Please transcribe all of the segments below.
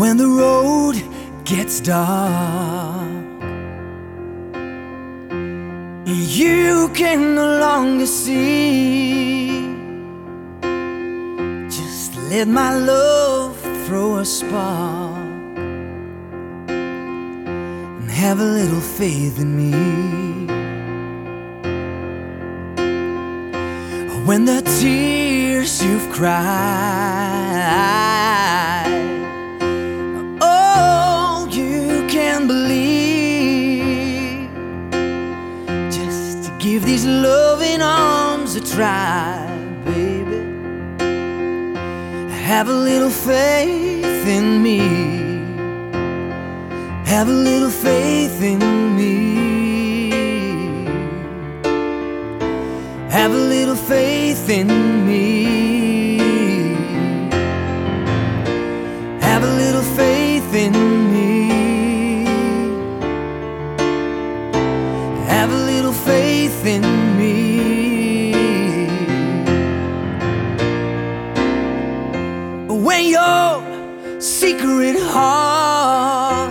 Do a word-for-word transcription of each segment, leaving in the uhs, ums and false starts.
When the road gets dark, you can no longer see. Just let my love throw a spark and have a little faith in me. When the tears you've cried, oh, you can believe. Just to give these loving arms a try, baby. Have a little faith in me. Have a little faith in me. Have a little faith in me. Have a little faith in me. Have a little faith in me. When your secret heart,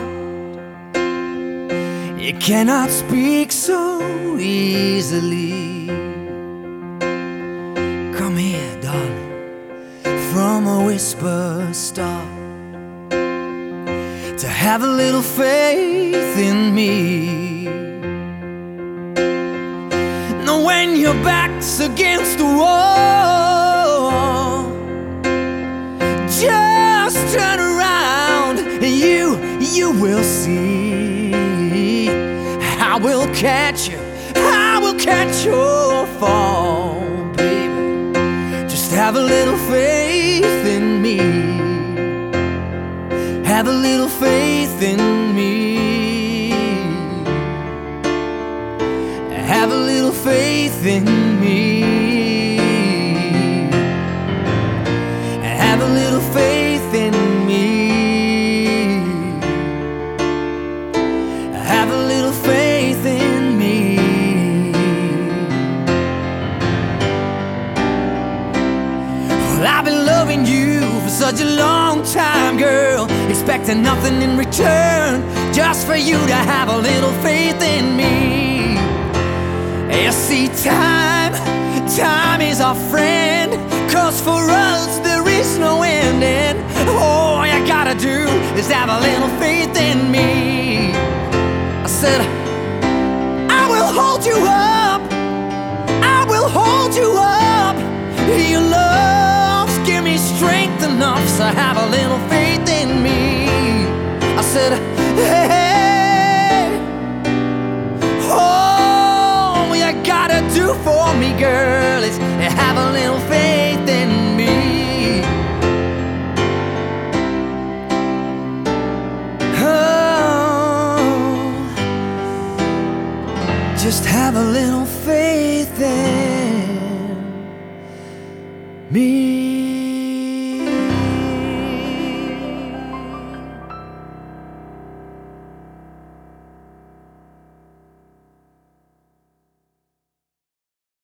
it cannot speak so easily. Come here, darling, from a whisper start, to have a little faith in me. Now when your back's against the wall, just turn around and you, you will see. I will catch you, I will catch your fall. Have a little faith in me. Have a little faith in me. Have a little faith in me. Have a little faith in me. Have a little faith in me. I've been loving you for such a long time, girl, expecting nothing in return, just for you to have a little faith in me. You see, time, time is our friend, 'cause for us there is no ending. All you gotta do is have a little faith in me. I said, I will hold you up, I will hold you up. Your love give me strength enough, so have a little faith in me. I said, hey, all you gotta do for me, girl, is have a little faith in me. Oh, just have a little faith in me.